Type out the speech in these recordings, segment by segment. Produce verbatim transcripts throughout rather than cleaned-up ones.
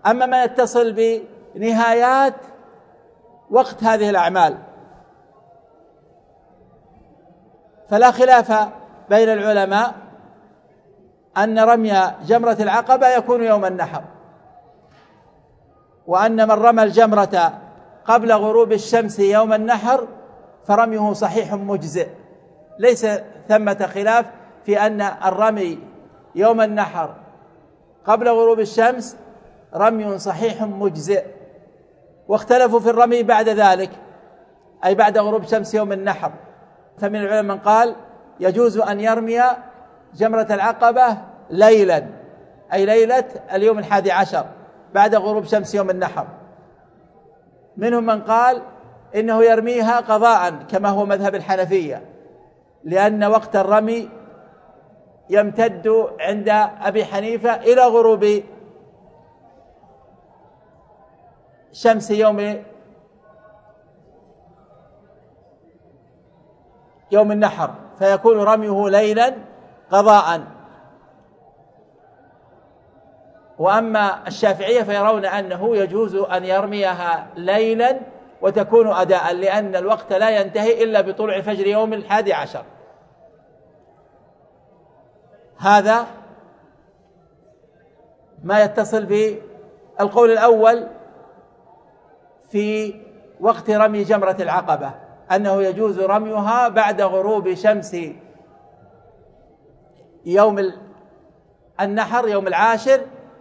أما ما يتصل بنهايات وقت هذه الأعمال فلا خلاف بين العلماء أن رمي جمرة العقبة يكون يوم النحر، وأن من رمى الجمرة قبل غروب الشمس يوم النحر فرميه صحيح مجزئ، ليس ثمة خلاف في أن الرمي يوم النحر قبل غروب الشمس رمي صحيح مجزئ. واختلفوا في الرمي بعد ذلك، أي بعد غروب شمس يوم النحر، فمن العلماء من قال يجوز أن يرمي جمرة العقبة ليلا، أي ليلة اليوم الحادي عشر بعد غروب شمس يوم النحر. منهم من قال إنه يرميها قضاء كما هو مذهب الحنفية، لأن وقت الرمي يمتد عند أبي حنيفة إلى غروب شمس يوم يوم النحر، فيكون رميه ليلا قضاء. وأما الشافعية فيرون أنه يجوز أن يرميها ليلا وتكون أداء، لأن الوقت لا ينتهي إلا بطلوع فجر يوم الحادي عشر. هذا ما يتصل بالقول الأول في وقت رمي جمرة العقبة، أنه يجوز رميها بعد غروب شمس يوم النحر يوم العاشر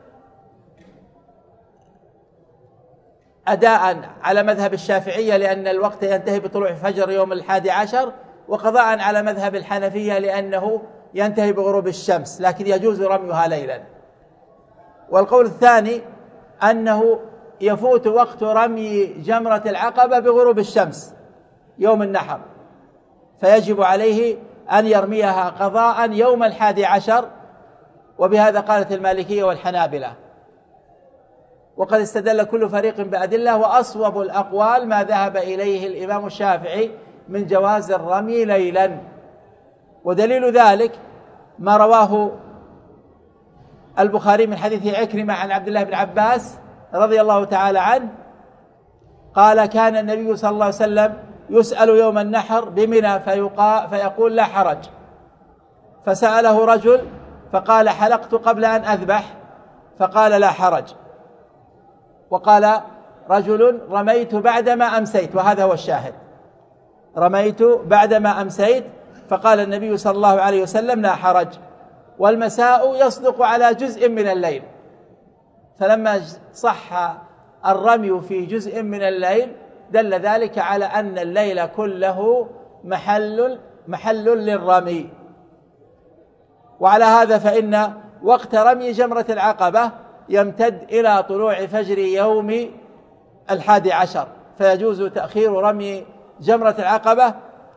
أداء على مذهب الشافعية لأن الوقت ينتهي بطلوع فجر يوم الحادي عشر، وقضاء على مذهب الحنفية لأنه ينتهي بغروب الشمس، لكن يجوز رميها ليلا. والقول الثاني أنه يفوت وقت رمي جمرة العقبة بغروب الشمس يوم النحر، فيجب عليه أن يرميها قضاء يوم الحادي عشر، وبهذا قالت المالكية والحنابلة. وقد استدل كل فريق بأدلة، وأصوب الأقوال ما ذهب إليه الإمام الشافعي من جواز الرمي ليلا. ودليل ذلك ما رواه البخاري من حديث عكرمة عن عبد الله بن عباس رضي الله تعالى عنه قال: كان النبي صلى الله عليه وسلم يسأل يوم النحر بمنى فيقول: لا حرج. فسأله رجل فقال: حلقت قبل أن أذبح، فقال: لا حرج. وقال رجل: رميت بعدما أمسيت، وهذا هو الشاهد، رميت بعدما أمسيت، فقال النبي صلى الله عليه وسلم: لا حرج. والمساء يصدق على جزء من الليل، فلما صح الرمي في جزء من الليل دل ذلك على أن الليل كله محل محل للرمي. وعلى هذا فإن وقت رمي جمرة العقبة يمتد إلى طلوع فجر يوم الحادي عشر، فيجوز تأخير رمي جمرة العقبة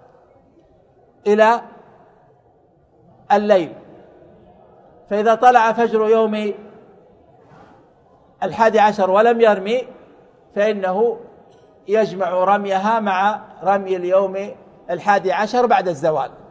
إلى الليل. فإذا طلع فجر يوم الحادي عشر ولم يرمي فإنه يجمع رميها مع رمي اليوم الحادي عشر بعد الزوال.